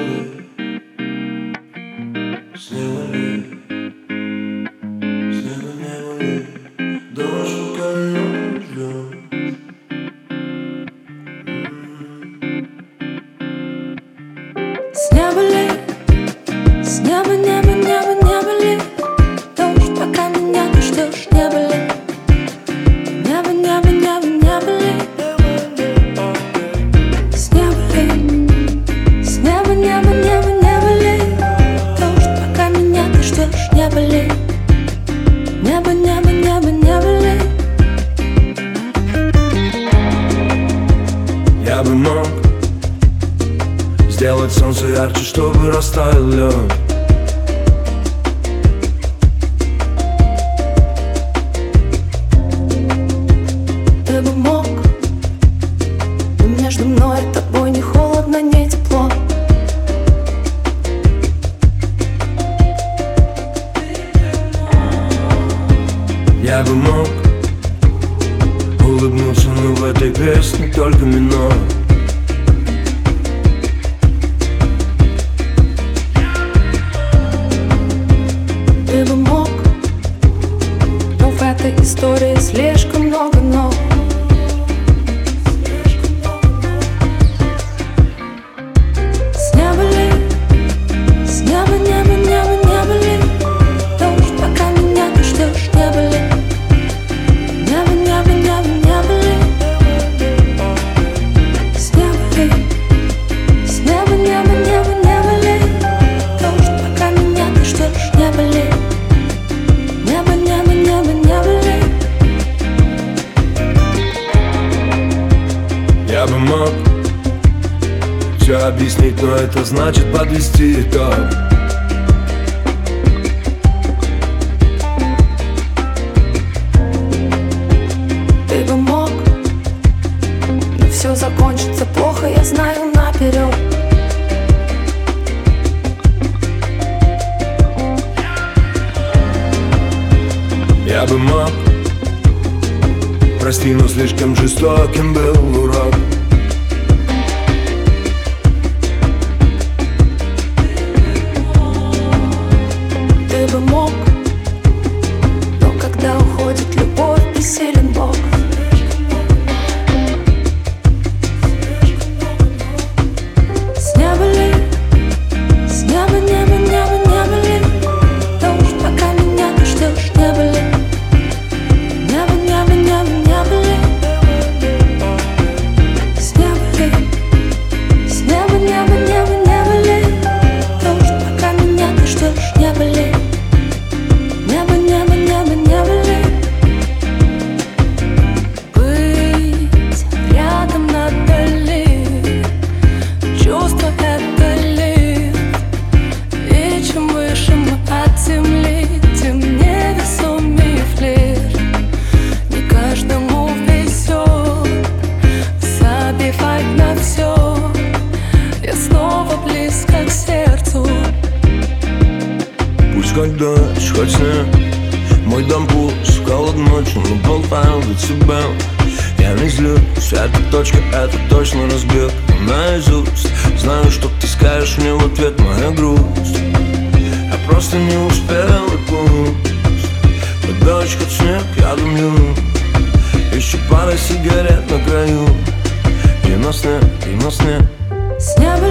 ли, с неба ли, с неба небо ли, дождь укольнул ждет. С неба ли, с неба, небо, небо, небо ли, дождь, пока меня ты ждешь, небо ли, небо, небо, небо, небо ли, с неба ли, с неба, небо, небо, небо ли, дождь, пока меня ты ждешь, небо ли, небо, небо, небо, небо ли. Я бы мог сделать солнце ярче, чтобы растаял лед. Ты бы мог, но между мной и тобой не холодно, не тепло. Я бы мог улыбнуться, но в этой песне только минор. Ты бы мог, но в этой истории слишком много «но». С неба ли, с неба, небо, небо, небо ли, дождь, пока меня ты ждешь, небо ли, небо, небо, небо, небо ли, с неба ли, с неба, небо, небо, небо ли, дождь, пока меня ты ждешь, небо ли, небо, небо, небо, небо ли. Я бы мог все объяснить, но это значит подвести итог. Ты бы мог, но все закончится плохо, я знаю наперед. Я бы мог, прости, но слишком жестоким был урок. Ты бы мог, но когда уходит любовь, бессилен Бог. С неба ли, с неба, небо, небо, небо ли, дождь, пока меня ты ждешь, небо ли, небо, небо, небо, небо ли, с неба ли, с неба, небо, небо, небо ли, дождь, пока меня ты ждешь, небо ли, небо, небо, небо, небо ли. Быть рядом надали, чувство это лифт, и чем выше мы от земли, тем невесомее флирт. Не каждому везет забивать на все, я снова близко к сердцу. Пусть хоть дождь, хоть снег, мой дом пуст, холод ночью, но болтаю для тебя. Я не злюсь, эта точка, это точно разбег наизусть. Знаю, что ты скажешь мне в ответ, моя грусть. Я просто не успел, и пусть хоть дождь, хоть снег, я дымлю. Еще пара сигарет на краю, и на сне, и на сне. С неба